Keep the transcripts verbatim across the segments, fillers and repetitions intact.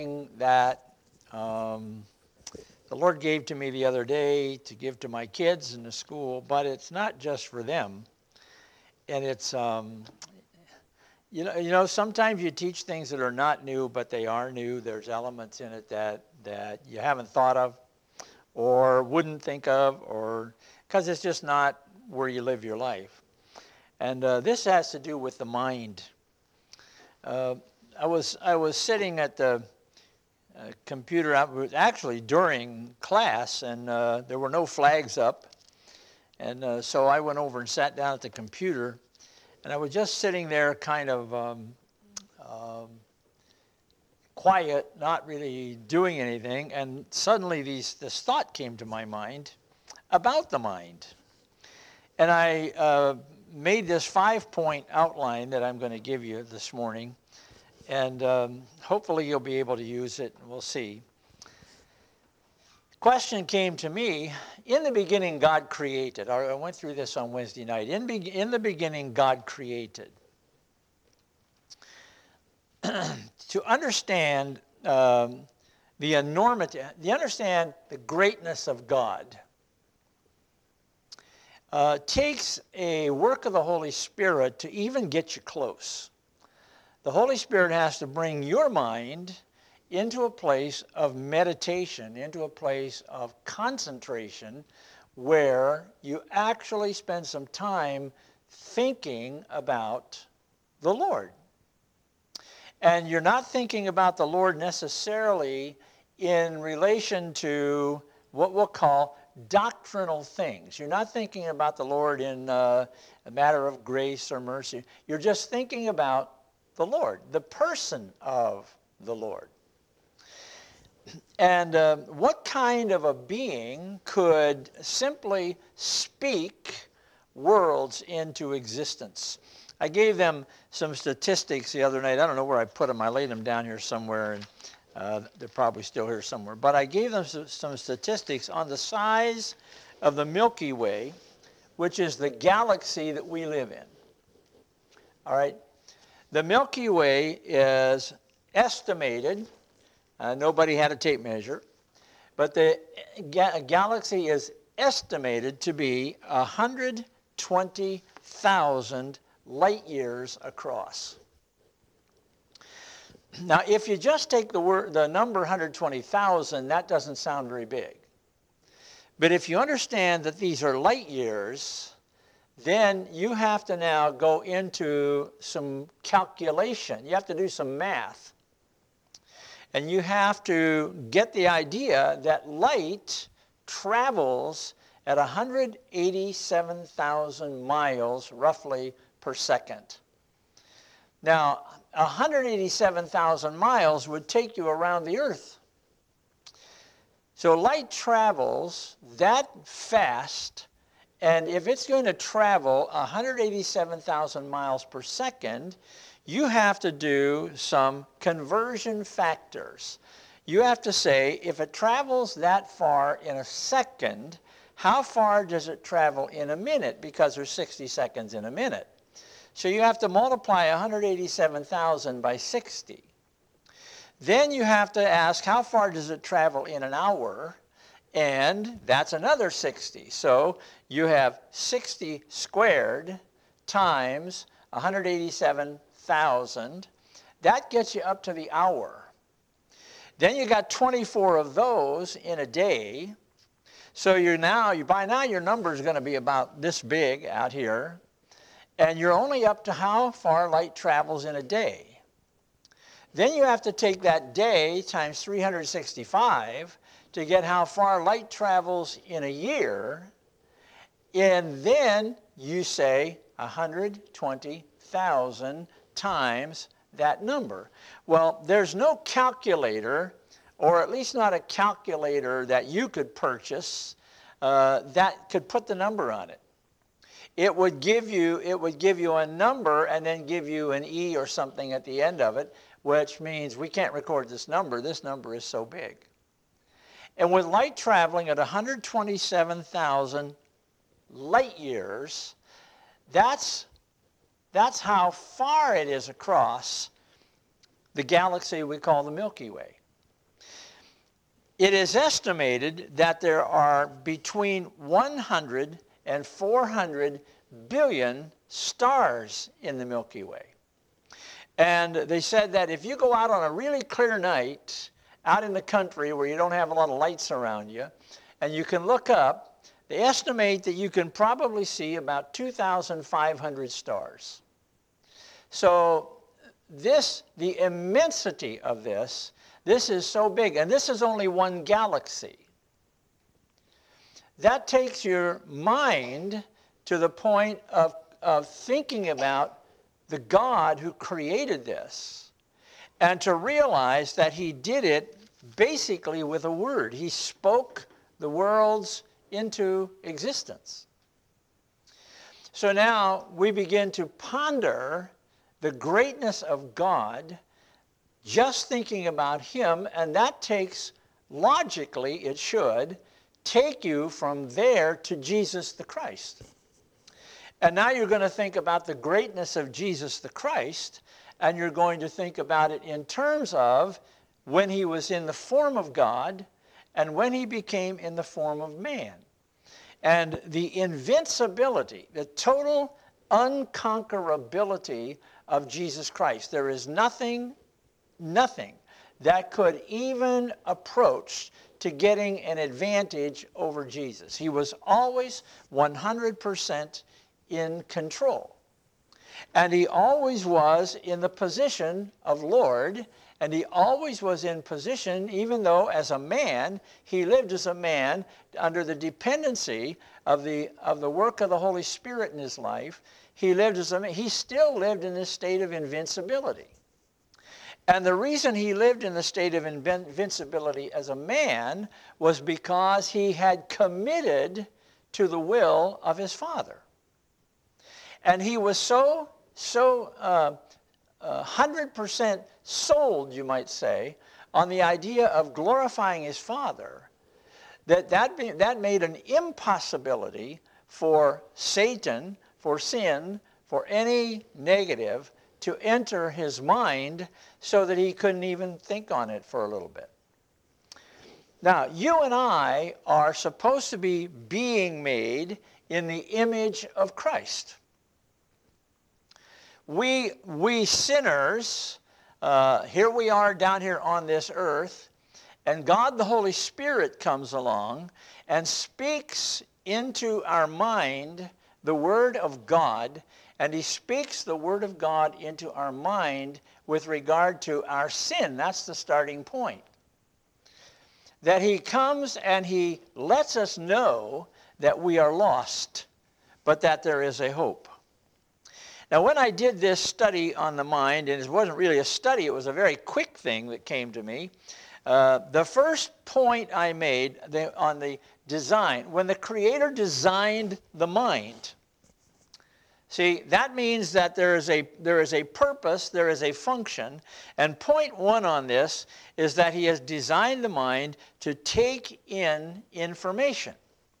that um, the Lord gave to me the other day to give to my kids in the school, but it's not just for them. And it's, um, you know, you know, sometimes you teach things that are not new, but they are new. There's elements in it that, that you haven't thought of or wouldn't think of, or because it's just not where you live your life. And uh, this has to do with the mind. Uh, I was I was sitting at the uh, computer, actually during class, and uh, there were no flags up. And uh, so I went over and sat down at the computer, and I was just sitting there kind of um, um, quiet, not really doing anything, and suddenly these, this thought came to my mind about the mind. And I uh, made this five-point outline that I'm going to give you this morning, and um, hopefully you'll be able to use it, and we'll see. Question came to me, in the beginning God created. I went through this on Wednesday night. In, be, in the beginning God created. To understand um, the enormity, to understand the greatness of God, uh, takes a work of the Holy Spirit to even get you close. The Holy Spirit has to bring your mind into a place of meditation, into a place of concentration, where you actually spend some time thinking about the Lord. And you're not thinking about the Lord necessarily in relation to what we'll call doctrinal things. You're not thinking about the Lord in uh, a matter of grace or mercy. You're just thinking about the Lord, the person of the Lord. And uh, what kind of a being could simply speak worlds into existence? I gave them some statistics the other night. I don't know where I put them. I laid them down here somewhere, and uh, they're probably still here somewhere. But I gave them some statistics on the size of the Milky Way, which is the galaxy that we live in. All right? The Milky Way is estimated, uh, nobody had a tape measure, but the ga- galaxy is estimated to be one hundred twenty thousand light years across. Now, if you just take the word, the number one hundred twenty thousand, that doesn't sound very big. But if you understand that these are light years, then you have to now go into some calculation. You have to do some math. And you have to get the idea that light travels at one hundred eighty-seven thousand miles, roughly, per second. Now, one hundred eighty-seven thousand miles would take you around the Earth. So light travels that fast, and if it's going to travel one hundred eighty-seven thousand miles per second, you have to do some conversion factors. You have to say, if it travels that far in a second, how far does it travel in a minute? Because there's sixty seconds in a minute. So you have to multiply one hundred eighty-seven thousand by sixty. Then you have to ask, how far does it travel in an hour? And that's another sixty. So you have sixty squared times one hundred eighty-seven thousand. That gets you up to the hour. Then you got twenty-four of those in a day. So you're now, you by now your number is going to be about this big out here. And you're only up to how far light travels in a day. Then you have to take that day times three hundred sixty-five to get how far light travels in a year. And then you say one hundred twenty thousand times that number. Well, there's no calculator, or at least not a calculator that you could purchase, uh, that could put the number on it. It would give you, it would give you a number and then give you an E or something at the end of it, which means we can't record this number. This number is so big. And with light traveling at one hundred twenty-seven thousand light years, that's, that's how far it is across the galaxy we call the Milky Way. it is estimated that there are between one hundred and four hundred billion stars in the Milky Way. And they said that if you go out on a really clear night, out in the country where you don't have a lot of lights around you, and you can look up, they estimate that you can probably see about two thousand five hundred stars. So this, the immensity of this, this is so big, and this is only one galaxy. That takes your mind to the point of, of thinking about the God who created this, and to realize that he did it basically with a word. He spoke the worlds into existence. So now we begin to ponder the greatness of God, just thinking about him, and that takes, logically it should, take you from there to Jesus the Christ. And now you're going to think about the greatness of Jesus the Christ, and you're going to think about it in terms of when he was in the form of God and when he became in the form of man. And the invincibility, the total unconquerability of Jesus Christ. There is nothing, nothing that could even approach to getting an advantage over Jesus. He was always one hundred percent in control. And he always was in the position of Lord, and he always was in position, even though as a man, he lived as a man under the dependency of the, of the work of the Holy Spirit in his life. He lived as a man. He still lived in this state of invincibility. And the reason he lived in the state of invincibility as a man was because he had committed to the will of his Father. And he was so, so uh, uh, one hundred percent sold, you might say, on the idea of glorifying his Father, that that, be, that made an impossibility for Satan, for sin, for any negative to enter his mind, so that he couldn't even think on it for a little bit. Now, you and I are supposed to be being made in the image of Christ. We, we sinners, uh, here we are down here on this earth, and God the Holy Spirit comes along and speaks into our mind the Word of God, and he speaks the Word of God into our mind with regard to our sin. That's the starting point. That he comes and he lets us know that we are lost, but that there is a hope. Now, when I did this study on the mind, and it wasn't really a study, it was a very quick thing that came to me, uh, the first point I made the, on the design, when the Creator designed the mind, see, that means that there is a, there is a purpose, there is a function, and point one on this is that he has designed the mind to take in information.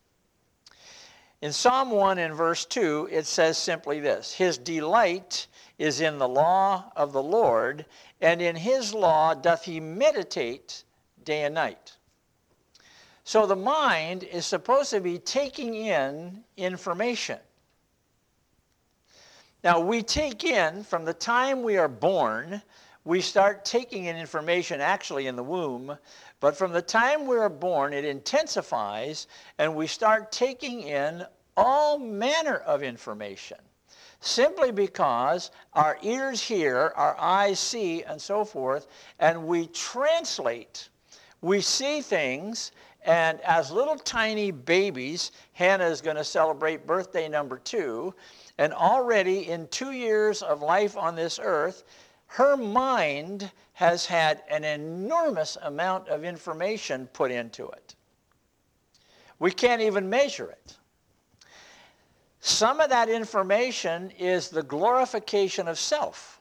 In Psalm one and verse two, it says simply this: his delight is in the law of the Lord, and in his law doth he meditate day and night. So the mind is supposed to be taking in information. Now, we take in, from the time we are born, we start taking in information actually in the womb, but from the time we are born, it intensifies, and we start taking in all manner of information, simply because our ears hear, our eyes see, and so forth, and we translate. We see things, and as little tiny babies, Hannah is going to celebrate birthday number two, and already in two years of life on this earth, her mind has had an enormous amount of information put into it. We can't even measure it. Some of that information is the glorification of self,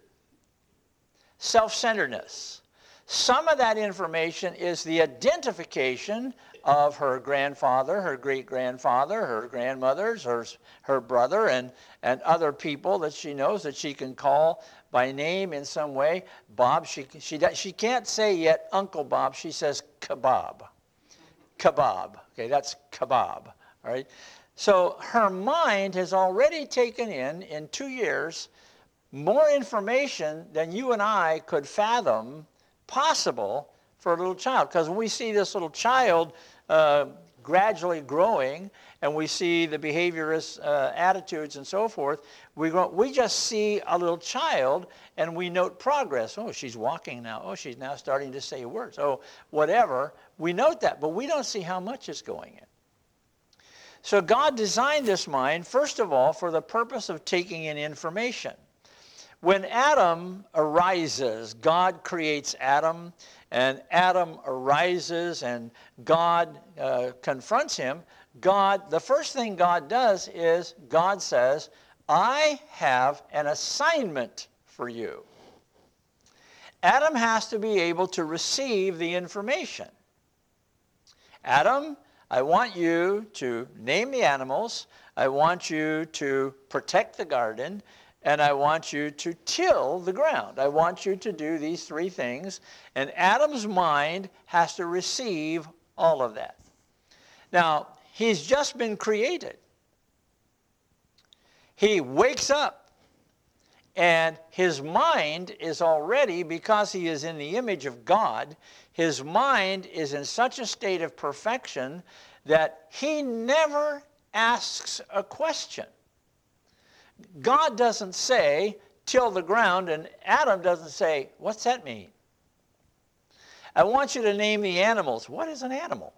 self-centeredness. Some of that information is the identification of her grandfather, her great-grandfather, her grandmothers, her, her brother, and, and other people that she knows that she can call by name in some way. Bob, she, she, she can't say yet Uncle Bob. She says kebab. Kebab. Okay, that's kebab. All right. So her mind has already taken in, in two years, more information than you and I could fathom possible for a little child. Because when we see this little child uh, gradually growing, and we see the behaviorist uh, attitudes and so forth, we, go, we just see a little child and we note progress. Oh, she's walking now. Oh, she's now starting to say words. Oh, whatever. We note that, but we don't see how much is going in. So God designed this mind, first of all, for the purpose of taking in information. When Adam arises, God creates Adam, and Adam arises and God uh, confronts him. God, the first thing God does is God says, I have an assignment for you. Adam has to be able to receive the information. Adam, I want you to name the animals, I want you to protect the garden, and I want you to till the ground. I want you to do these three things, and Adam's mind has to receive all of that. Now, he's just been created. He wakes up, and his mind is already, because he is in the image of God, his mind is in such a state of perfection that he never asks a question. God doesn't say, till the ground, and Adam doesn't say, what's that mean? I want you to name the animals. What is an animal?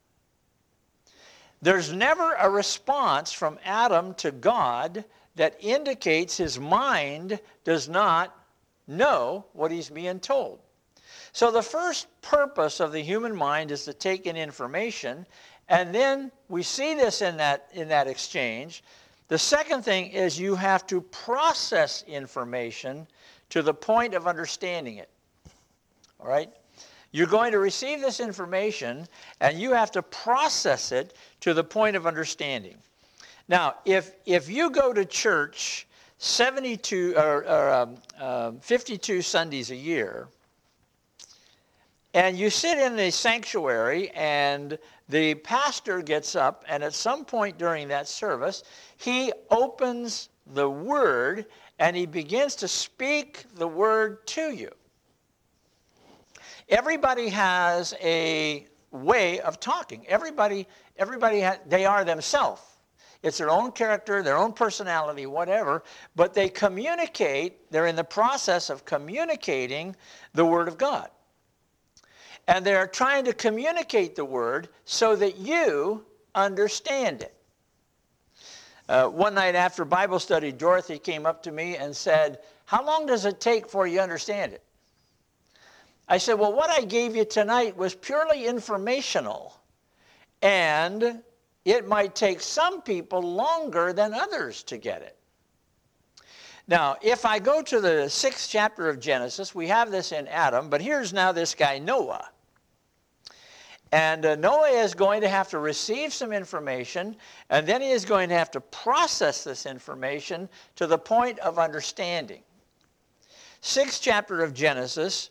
There's never a response from Adam to God that indicates his mind does not know what he's being told. So the first purpose of the human mind is to take in information, and then we see this in that, in that exchange. The second thing is you have to process information to the point of understanding it. All right? You're going to receive this information, and you have to process it to the point of understanding. Now, if, if you go to church seventy-two or, or um, uh, fifty-two Sundays a year, and you sit in the sanctuary, and the pastor gets up, and at some point during that service, he opens the Word, and he begins to speak the Word to you. Everybody has a way of talking. Everybody, everybody ha- they are themselves. It's their own character, their own personality, whatever, but they communicate, they're in the process of communicating the Word of God. And they're trying to communicate the Word so that you understand it. Uh, one night after Bible study, Dorothy came up to me and said, how long does it take before you understand it? I said, well, what I gave you tonight was purely informational, and it might take some people longer than others to get it. Now, if I go to the sixth chapter of Genesis, we have this in Adam, but here's now this guy Noah. And uh, Noah is going to have to receive some information, and then he is going to have to process this information to the point of understanding. Sixth chapter of Genesis,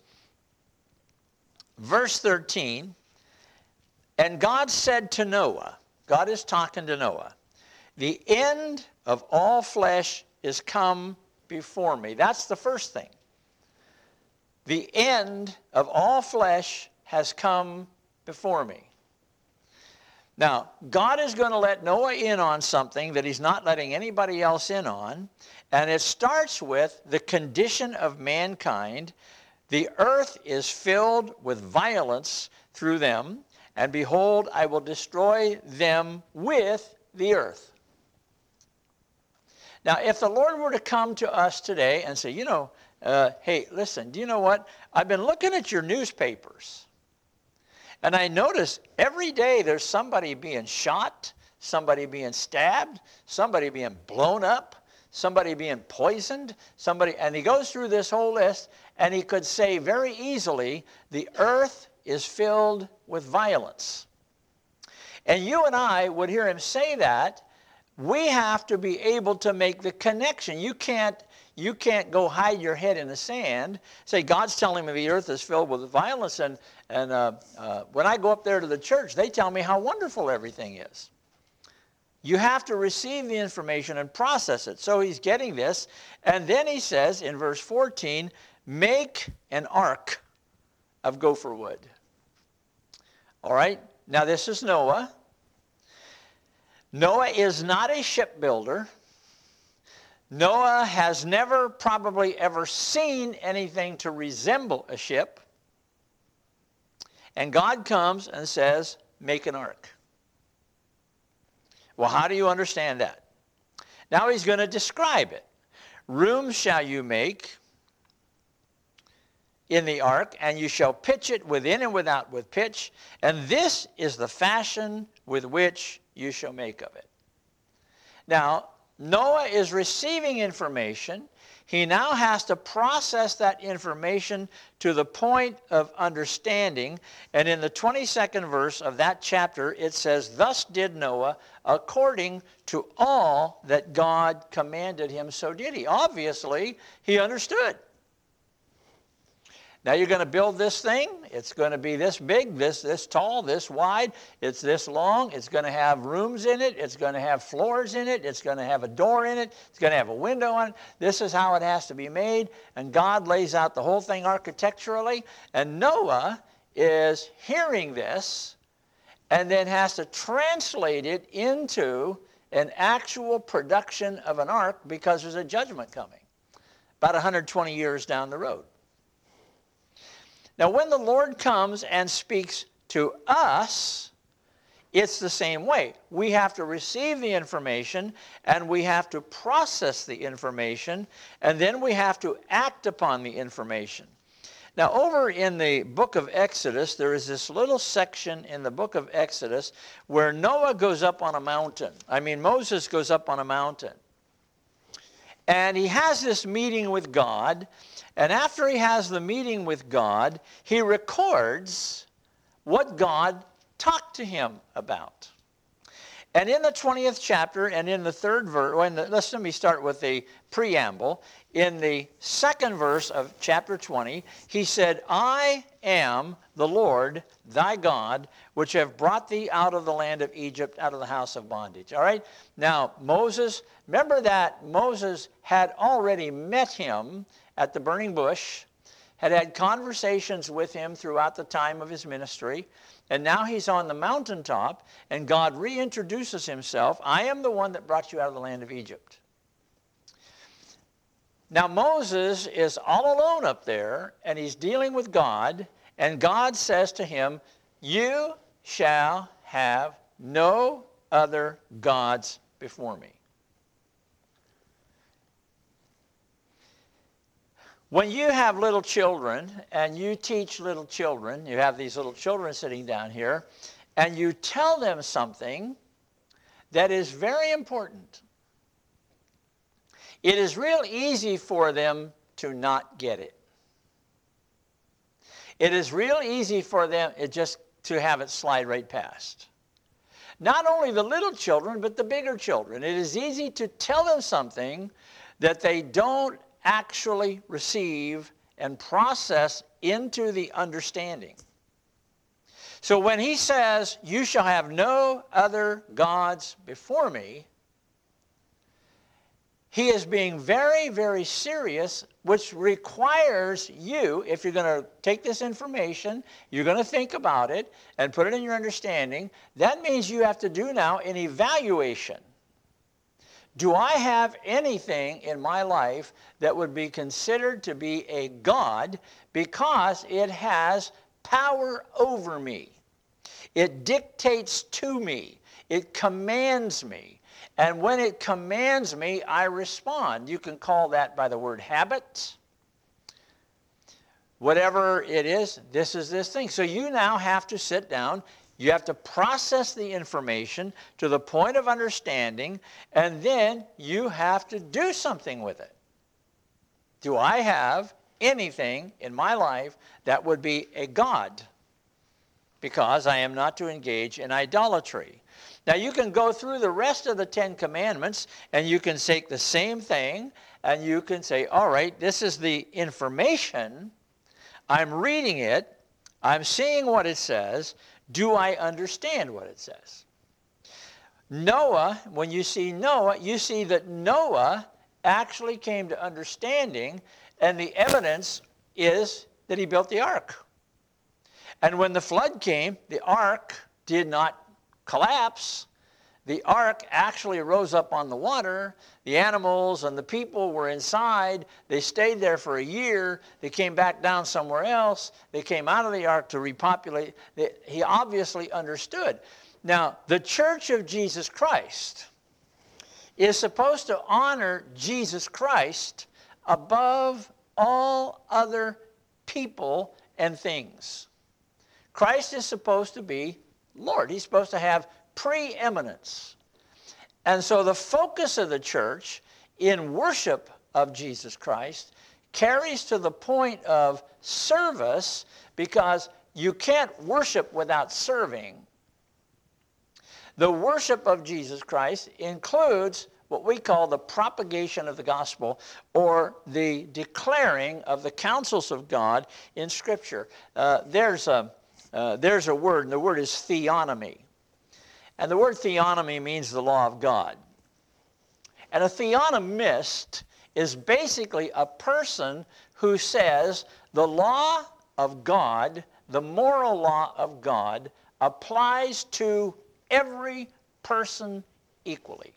verse thirteen, and God said to Noah, God is talking to Noah, the end of all flesh is come before me. That's the first thing. The end of all flesh has come before me. Now, God is going to let Noah in on something that he's not letting anybody else in on, and it starts with the condition of mankind. The earth is filled with violence through them, and behold, I will destroy them with the earth. Now, if the Lord were to come to us today and say, you know, uh, hey, listen, do you know what? I've been looking at your newspapers, and I notice every day there's somebody being shot, somebody being stabbed, somebody being blown up, somebody being poisoned, somebody, and he goes through this whole list, and he could say very easily, the earth is filled with violence. And you and I would hear him say that. We have to be able to make the connection. You can't, you can't go hide your head in the sand. Say, God's telling me the earth is filled with violence, and, and uh, uh, when I go up there to the church, they tell me how wonderful everything is. You have to receive the information and process it. So he's getting this, and then he says in verse fourteen, make an ark of gopher wood. All right, now this is Noah. Noah is not a shipbuilder. Noah has never probably ever seen anything to resemble a ship. And God comes and says, make an ark. Well, how do you understand that? Now he's going to describe it. Rooms shall you make in the ark, and you shall pitch it within and without with pitch, and this is the fashion with which you shall make of it. Now, Noah is receiving information. He now has to process that information to the point of understanding. And in the twenty-second verse of that chapter, it says, thus did Noah according to all that God commanded him, so did he. Obviously, he understood. Now you're going to build this thing. It's going to be this big, this, this tall, this wide. It's this long. It's going to have rooms in it. It's going to have floors in it. It's going to have a door in it. It's going to have a window on it. This is how it has to be made. And God lays out the whole thing architecturally. And Noah is hearing this and then has to translate it into an actual production of an ark because there's a judgment coming about one hundred twenty years down the road. Now, when the Lord comes and speaks to us, it's the same way. We have to receive the information, and we have to process the information, and then we have to act upon the information. Now, over in the book of Exodus, there is this little section in the book of Exodus where Noah goes up on a mountain. I mean, Moses goes up on a mountain. And he has this meeting with God. And after he has the meeting with God, he records what God talked to him about. And in the twentieth chapter and in the third verse, well, let's let me start with the preamble. In the second verse of chapter twenty, he said, I am the Lord thy God, which have brought thee out of the land of Egypt, out of the house of bondage. All right? Now, Moses, remember that Moses had already met him at the burning bush, had had conversations with him throughout the time of his ministry, and now he's on the mountaintop, and God reintroduces himself. I am the one that brought you out of the land of Egypt. Now Moses is all alone up there, and he's dealing with God, and God says to him, you shall have no other gods before me. When you have little children and you teach little children, you have these little children sitting down here, and you tell them something that is very important, it is real easy for them to not get it. It is real easy for them it just to have it slide right past. Not only the little children, but the bigger children. It is easy to tell them something that they don't actually receive and process into the understanding. So when he says, you shall have no other gods before me, he is being very, very serious, which requires you, if you're going to take this information, you're going to think about it and put it in your understanding, that means you have to do now an evaluation. Do I have anything in my life that would be considered to be a god because it has power over me? It dictates to me. It commands me. And when it commands me, I respond. You can call that by the word habit. Whatever it is, this is this thing. So you now have to sit down. You have to process the information to the point of understanding, and then you have to do something with it. Do I have anything in my life that would be a god? because I am not to engage in idolatry. Now you can go through the rest of the Ten Commandments and you can take the same thing and you can say, all right, this is the information. I'm reading it. I'm seeing what it says. Do I understand what it says? Noah, when you see Noah, you see that Noah actually came to understanding, and the evidence is that he built the ark. And when the flood came, the ark did not collapse. The ark actually rose up on the water. The animals and the people were inside. They stayed there for a year. They came back down somewhere else. They came out of the ark to repopulate. They, he obviously understood. Now, the Church of Jesus Christ is supposed to honor Jesus Christ above all other people and things. Christ is supposed to be Lord. He's supposed to have preeminence. And so the focus of the church in worship of Jesus Christ carries to the point of service, because you can't worship without serving. The worship of Jesus Christ includes what we call the propagation of the gospel, or the declaring of the counsels of God in Scripture. Uh, there's, a, uh, there's a word, and the word is theonomy. And the word theonomy means the law of God. And a theonomist is basically a person who says the law of God, the moral law of God, applies to every person equally.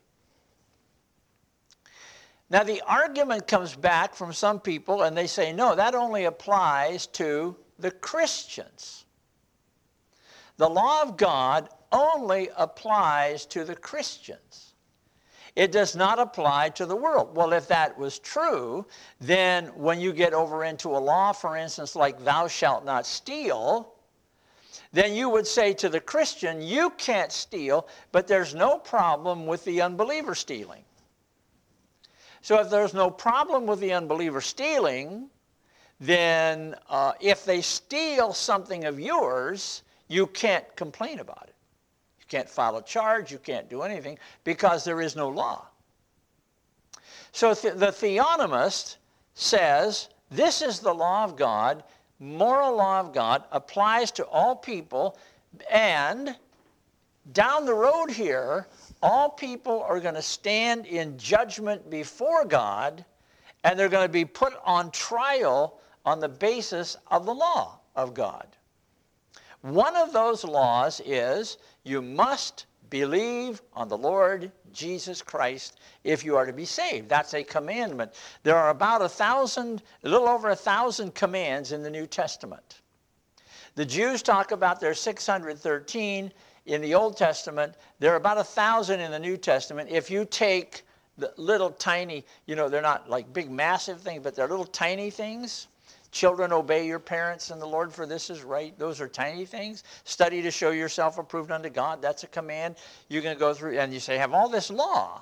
Now the argument comes back from some people and they say, no, that only applies to the Christians. The law of God only applies to the Christians. It does not apply to the world. Well, if that was true, then when you get over into a law, for instance, like thou shalt not steal, then you would say to the Christian, you can't steal, but there's no problem with the unbeliever stealing. So if there's no problem with the unbeliever stealing, then uh, if they steal something of yours, you can't complain about it. You can't file a charge, you can't do anything, because there is no law. So th- the theonomist says, this is the law of God, moral law of God, applies to all people, and down the road here, all people are going to stand in judgment before God, and they're going to be put on trial on the basis of the law of God. One of those laws is you must believe on the Lord Jesus Christ if you are to be saved. That's a commandment. There are about a thousand, a little over a thousand commands in the New Testament. The Jews talk about their six hundred thirteen. In the Old Testament, there are about a thousand in the New Testament. If you take the little tiny, you know, they're not like big massive things, but they're little tiny things. Children, obey your parents in the Lord, for this is right. Those are tiny things. Study to show yourself approved unto God. That's a command. You're going to go through, and you say, have all this law.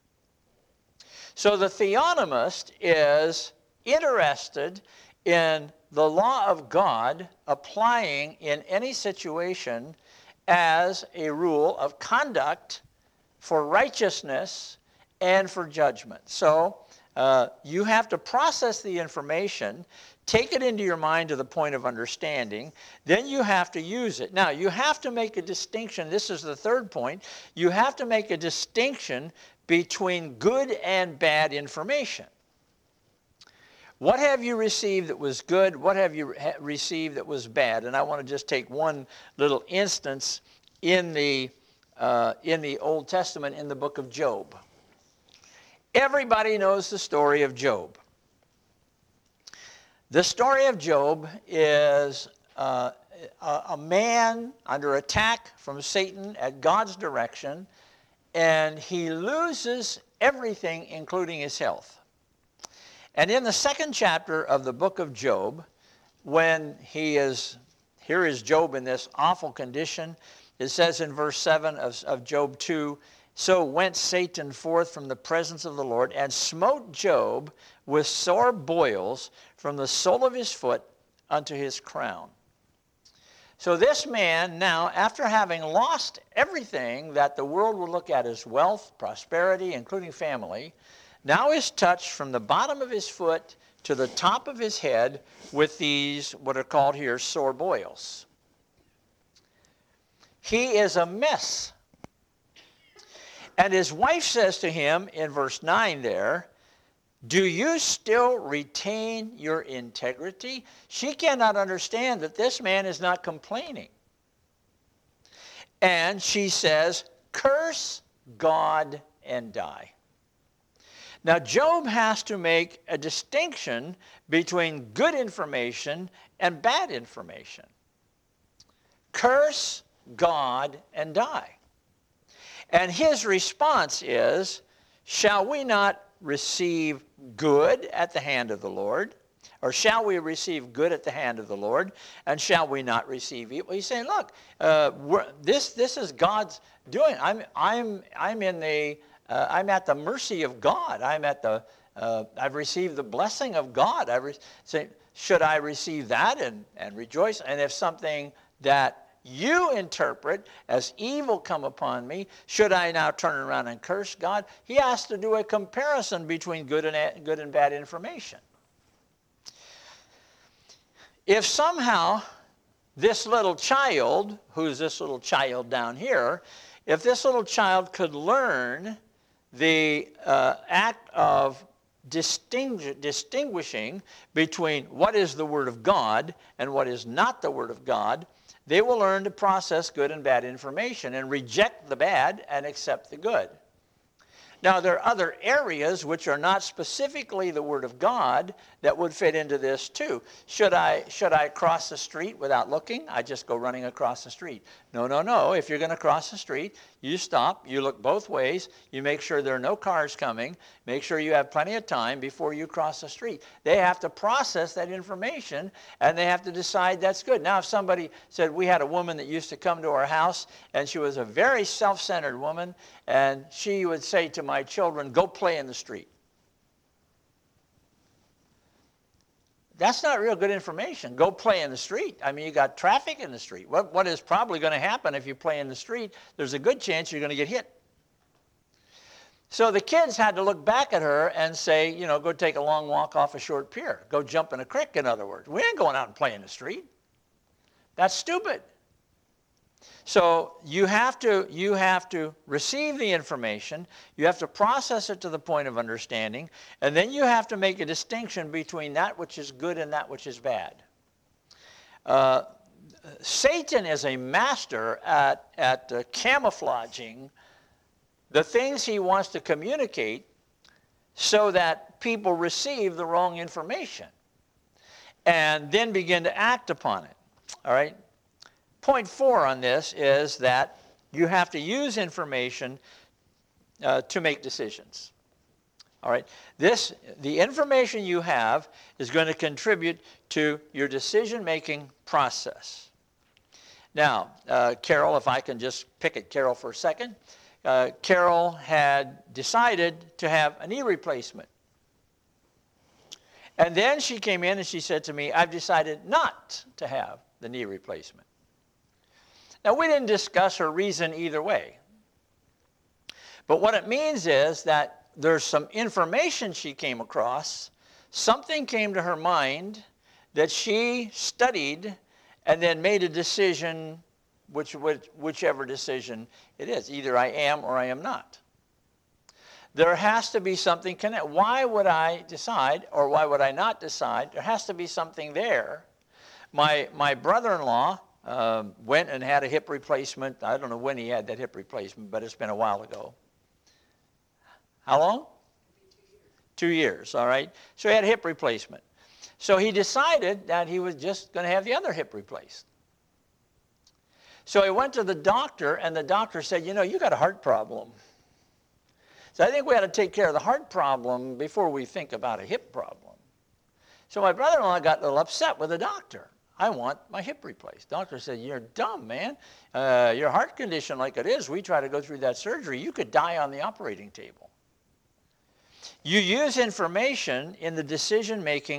So the theonomist is interested in the law of God applying in any situation as a rule of conduct for righteousness and for judgment. So uh, you have to process the information, take it into your mind to the point of understanding, then you have to use it. Now, you have to make a distinction. This is the third point. You have to make a distinction between good and bad information. What have you received that was good? What have you re- received that was bad? And I want to just take one little instance in the, uh, in the Old Testament in the book of Job. Everybody knows the story of Job. The story of Job is uh, a, a man under attack from Satan at God's direction, and he loses everything, including his health. And in the second chapter of the book of Job, when he is, here is Job in this awful condition. It says in verse seven of, of Job two, so went Satan forth from the presence of the Lord and smote Job with sore boils from the sole of his foot unto his crown. So this man now, after having lost everything that the world would look at as wealth, prosperity, including family, now is touched from the bottom of his foot to the top of his head with these, what are called here, sore boils. He is a mess. And his wife says to him in verse nine there, do you still retain your integrity? She cannot understand that this man is not complaining. And she says, curse God and die. Now, Job has to make a distinction between good information and bad information. Curse God and die. And his response is, shall we not receive good at the hand of the Lord? Or shall we receive good at the hand of the Lord? And shall we not receive evil? He's saying, look, uh, we're, this this is God's doing. I'm I'm I'm in the uh, I'm at the mercy of God. I'm at the uh, I've received the blessing of God. I re- say, should I receive that and and rejoice? And if something that you interpret as evil come upon me, should I now turn around and curse God? He has to do a comparison between good and good and bad information. If somehow this little child, who's this little child down here, if this little child could learn the uh, act of distingu- distinguishing between what is the Word of God and what is not the Word of God, they will learn to process good and bad information and reject the bad and accept the good. Now, there are other areas which are not specifically the Word of God that would fit into this too. Should I, should I cross the street without looking? I just go running across the street. No, no, no. If you're going to cross the street, you stop, you look both ways, you make sure there are no cars coming, make sure you have plenty of time before you cross the street. They have to process that information, and they have to decide that's good. Now, if somebody said, we had a woman that used to come to our house, and she was a very self-centered woman, and she would say to my children, go play in the street. That's not real good information. Go play in the street. I mean, you got traffic in the street. What, what is probably going to happen if you play in the street, there's a good chance you're going to get hit. So the kids had to look back at her and say, you know, go take a long walk off a short pier. Go jump in a creek, in other words. We ain't going out and play in the street. That's stupid. So you have to, you have to receive the information, you have to process it to the point of understanding, and then you have to make a distinction between that which is good and that which is bad. Uh, Satan is a master at, at uh, camouflaging the things he wants to communicate so that people receive the wrong information and then begin to act upon it. All right? Point four on this is that you have to use information uh, to make decisions. All right. This, the information you have is going to contribute to your decision-making process. Now, uh, Carol, if I can just pick at Carol for a second. Uh, Carol had decided to have a knee replacement. And then she came in and she said to me, I've decided not to have the knee replacement. Now, we didn't discuss her reason either way. But what it means is that there's some information she came across, something came to her mind that she studied and then made a decision, which, which, whichever decision it is. Either I am or I am not. There has to be something connected. Why would I decide or why would I not decide? There has to be something there. My, my brother-in-law Um, went and had a hip replacement. I don't know when he had that hip replacement, but it's been a while ago. How long? Two years. Two years, all right. So he had a hip replacement. So he decided that he was just going to have the other hip replaced. So he went to the doctor, and the doctor said, you know, you got a heart problem. So I think we ought to take care of the heart problem before we think about a hip problem. So my brother-in-law got a little upset with the doctor. I want my hip replaced. Doctor said, you're dumb, man. Uh, your heart condition like it is, we try to go through that surgery, you could die on the operating table. You use information in the decision-making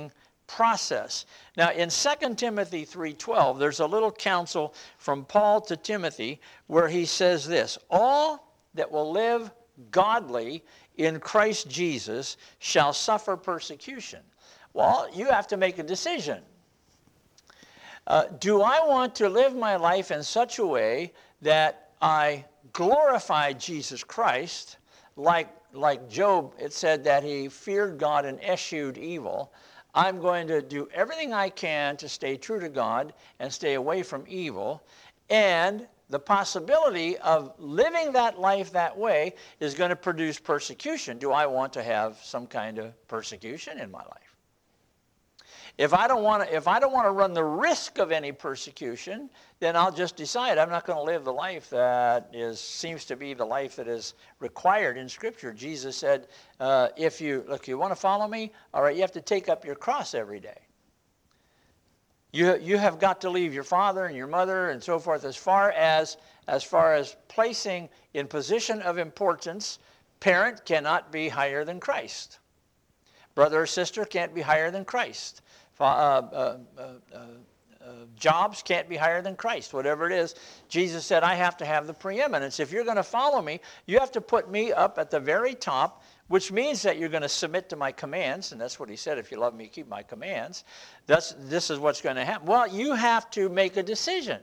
process. Now in Second Timothy three twelve, there's a little counsel from Paul to Timothy where he says this, all that will live godly in Christ Jesus shall suffer persecution. Well, you have to make a decision. Uh, do I want to live my life in such a way that I glorify Jesus Christ, like, like Job, it said that he feared God and eschewed evil. I'm going to do everything I can to stay true to God and stay away from evil. And the possibility of living that life that way is going to produce persecution. Do I want to have some kind of persecution in my life? If I don't want to, if I don't want to run the risk of any persecution, then I'll just decide I'm not going to live the life that is seems to be the life that is required in Scripture. Jesus said, uh, "If you look, you want to follow me, all right, you have to take up your cross every day. You you have got to leave your father and your mother and so forth. As far as as far as placing in position of importance, parent cannot be higher than Christ. Brother or sister can't be higher than Christ." Uh, uh, uh, uh, uh, jobs can't be higher than Christ. Whatever it is, Jesus said, I have to have the preeminence. If you're going to follow me, you have to put me up at the very top, which means that you're going to submit to my commands. And that's what he said, if you love me, keep my commands. That's, this is what's going to happen. Well, you have to make a decision.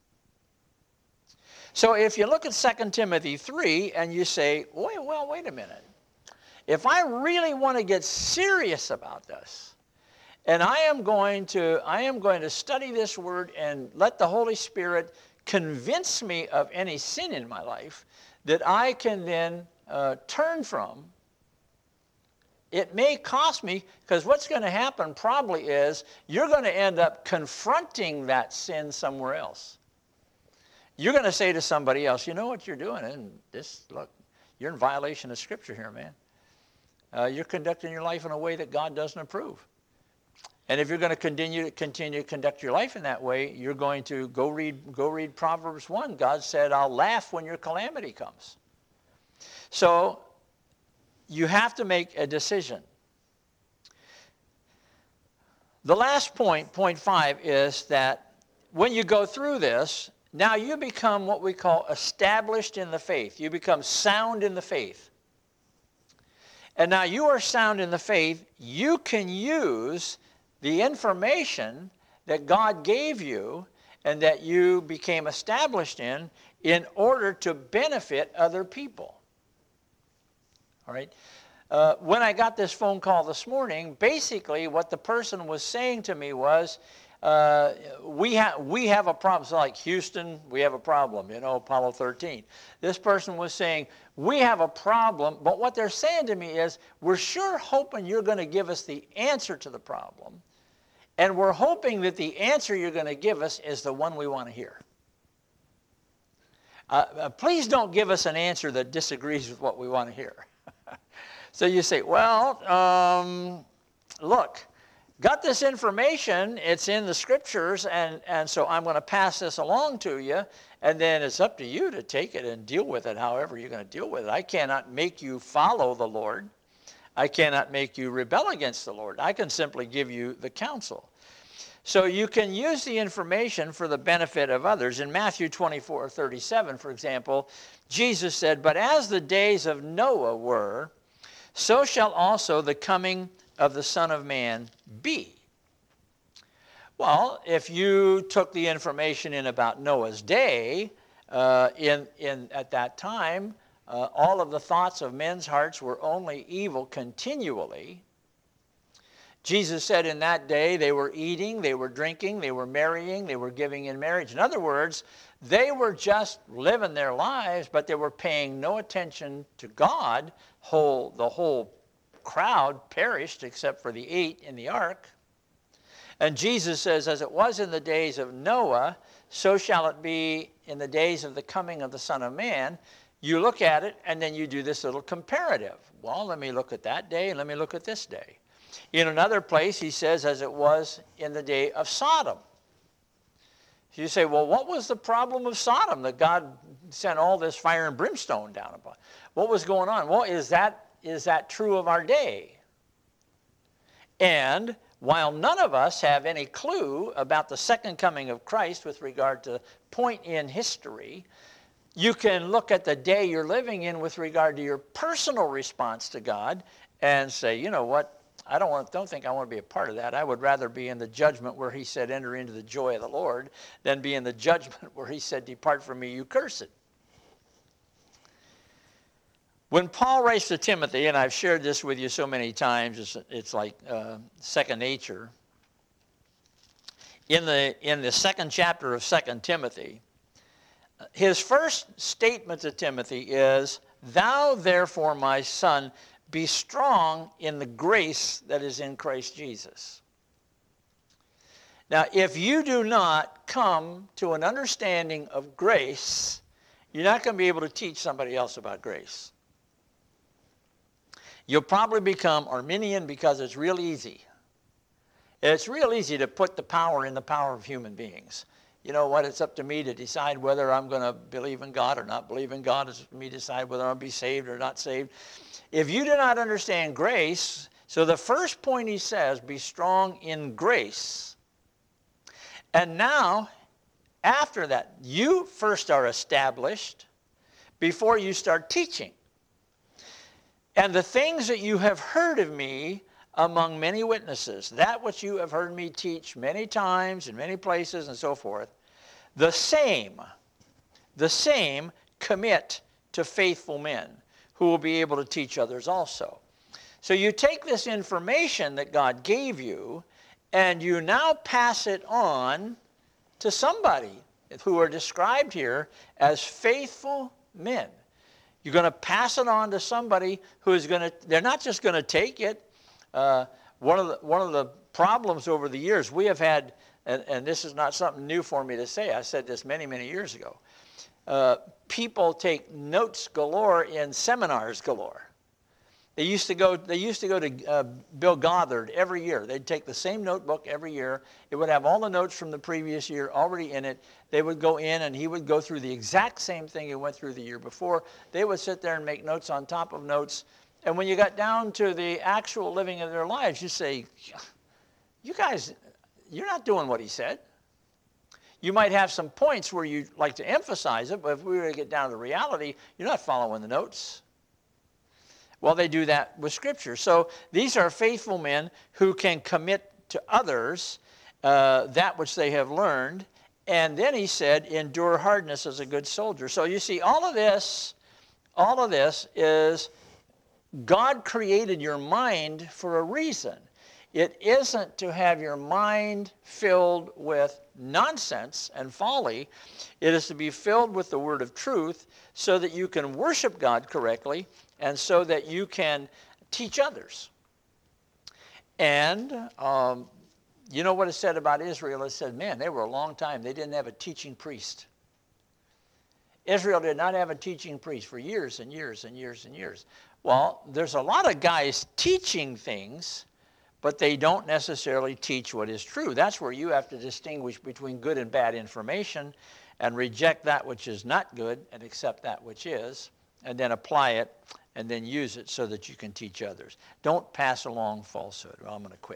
So if you look at Second Timothy three and you say, wait, well, wait a minute. If I really want to get serious about this, and I am going to I am going to study this word and let the Holy Spirit convince me of any sin in my life that I can then uh, turn from. It may cost me, because what's going to happen probably is you're going to end up confronting that sin somewhere else. You're going to say to somebody else, you know what you're doing, and this, look, you're in violation of Scripture here, man. Uh, you're conducting your life in a way that God doesn't approve. And if you're going to continue to continue to conduct your life in that way, you're going to go read go read Proverbs one. God said, I'll laugh when your calamity comes. So you have to make a decision. The last point, point five, is that when you go through this, now you become what we call established in the faith. You become sound in the faith. And now you are sound in the faith. You can use the information that God gave you and that you became established in in order to benefit other people. All right? Uh, when I got this phone call this morning, basically what the person was saying to me was, uh, we, ha- we have a problem. So like Houston, we have a problem, you know, Apollo thirteen. This person was saying, we have a problem, but what they're saying to me is, we're sure hoping you're going to give us the answer to the problem. And we're hoping that the answer you're going to give us is the one we want to hear. Uh, uh, please don't give us an answer that disagrees with what we want to hear. So you say, well, um, look, got this information, it's in the Scriptures, and, and so I'm going to pass this along to you, and then it's up to you to take it and deal with it however you're going to deal with it. I cannot make you follow the Lord. I cannot make you rebel against the Lord. I can simply give you the counsel. So you can use the information for the benefit of others. In Matthew twenty-four thirty-seven, for example, Jesus said, but as the days of Noah were, so shall also the coming of the Son of Man be. Well, if you took the information in about Noah's day, uh, in, in, at that time, uh, all of the thoughts of men's hearts were only evil continually. Jesus said in that day they were eating, they were drinking, they were marrying, they were giving in marriage. In other words, they were just living their lives, but they were paying no attention to God. Whole, the whole crowd perished except for the eight in the ark. And Jesus says, as it was in the days of Noah, so shall it be in the days of the coming of the Son of Man. You look at it, and then you do this little comparative. Well, let me look at that day, and let me look at this day. In another place, he says, as it was in the day of Sodom. You say, well, what was the problem of Sodom that God sent all this fire and brimstone down upon? What was going on? Well, is that, is that true of our day? And while none of us have any clue about the second coming of Christ with regard to point in history, you can look at the day you're living in with regard to your personal response to God and say, you know what, I don't want, don't think I want to be a part of that. I would rather be in the judgment where he said, enter into the joy of the Lord, than be in the judgment where he said, depart from me, you cursed. When Paul writes to Timothy, and I've shared this with you so many times, it's, it's like uh, second nature. In the, in the second chapter of Second Timothy, his first statement to Timothy is, thou therefore, my son, be strong in the grace that is in Christ Jesus. Now, if you do not come to an understanding of grace, you're not going to be able to teach somebody else about grace. You'll probably become Arminian because it's real easy. It's real easy to put the power in the power of human beings. You know what? It's up to me to decide whether I'm going to believe in God or not believe in God. It's up to me to decide whether I'll be saved or not saved. If you do not understand grace, so the first point he says, be strong in grace. And now, after that, you first are established before you start teaching. And the things that you have heard of me among many witnesses, that which you have heard me teach many times in many places and so forth, the same, the same commit to faithful men who will be able to teach others also. So you take this information that God gave you and you now pass it on to somebody who are described here as faithful men. You're going to pass it on to somebody who is going to, they're not just going to take it. Uh, one of the, one of the problems over the years we have had, and, and this is not something new for me to say, I said this many, many years ago. Uh, people take notes galore in seminars galore. They used to go, they used to go to uh, Bill Gothard every year. They'd take the same notebook every year. It would have all the notes from the previous year already in it. They would go in and he would go through the exact same thing he went through the year before. They would sit there and make notes on top of notes. And when you got down to the actual living of their lives, you say, you guys, you're not doing what he said. You might have some points where you'd like to emphasize it, but if we were to get down to reality, you're not following the notes. Well, they do that with Scripture. So these are faithful men who can commit to others uh, that which they have learned. And then he said, endure hardness as a good soldier. So you see, all of this, all of this is God created your mind for a reason. It isn't to have your mind filled with nonsense and folly. It is to be filled with the word of truth so that you can worship God correctly and so that you can teach others. And um, you know what it said about Israel? It said, man, they were a long time. They didn't have a teaching priest. Israel did not have a teaching priest for years and years and years and years. Well, there's a lot of guys teaching things, but they don't necessarily teach what is true. That's where you have to distinguish between good and bad information and reject that which is not good and accept that which is, and then apply it and then use it so that you can teach others. Don't pass along falsehood. Well, I'm going to quit.